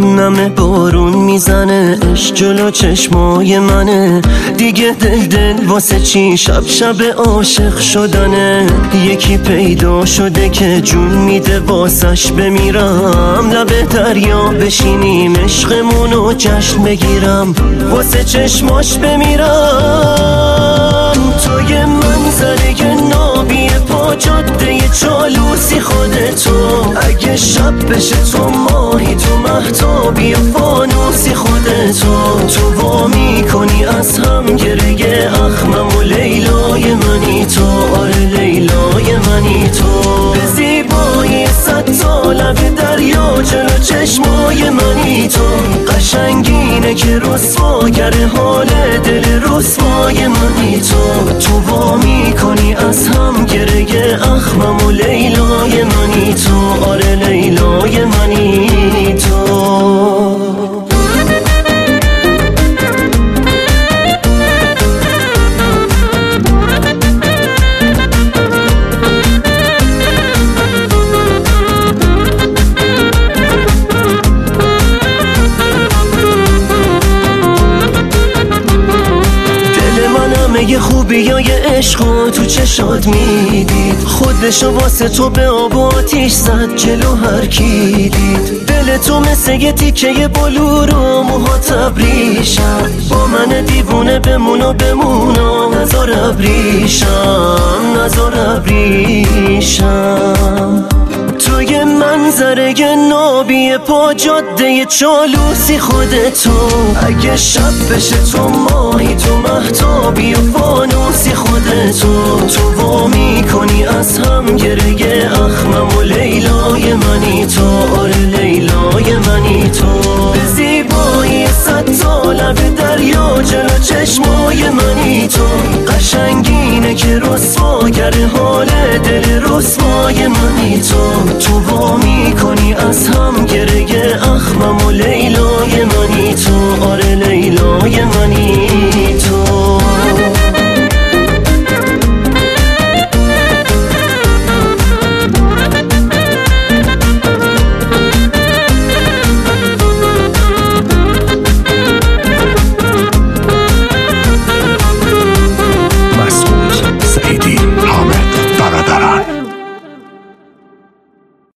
نم بارون میزنه، عشق جلو چشمای منه. دیگه دل واسه چی شب شب عاشق شدنه. یکی پیدا شده که جون میده واسش بمیرم. لب دریا بشینیم عشقمونو جشن بگیرم، واسه چشماش بمیرم. تو یه منظره نابی پا جاده چالوسی خودتو. اگه شب بشه تو ماهی، تو مهتابی فانوسی خودتو. تو وا میکنی از هم گره اخمم و لیلای منی تو. آره لیلای منی تو. به زیبایی 100 تا لب دریا جلو چشمای منی تو. قشنگینه که رسواگر حال دل رسوای منی تو. تو وا میکنی از هم گره اخمم و لیلای منی تو. آره لیلای منی تو. یه خوبیای عشقو تو چشات میدید. خودشو واسه تو به آب و آتیش زد جلو هر کی دید. دل تو مثل یه تیکه بلور و موها تبریشم. با من دیوونه بمونو نزار ابریشم، نزار ابریشم. تو یه منظره نابی پا جاده چالوسی خودتو. اگه شب بشه تو ماهی، تو مهتابی و فانوسی خودتو. تو وا میکنی از هم گره اخمم و لیلای منی تو. آره لیلای منی تو. به زیبایی 100 تا لب دریا جلو چشمای منی تو. قشنگینه که رسواگر حال دل رسوای منی تو. تو وا میکنی از هم گره اخمم و لیلای منی تو. آره لیلای منی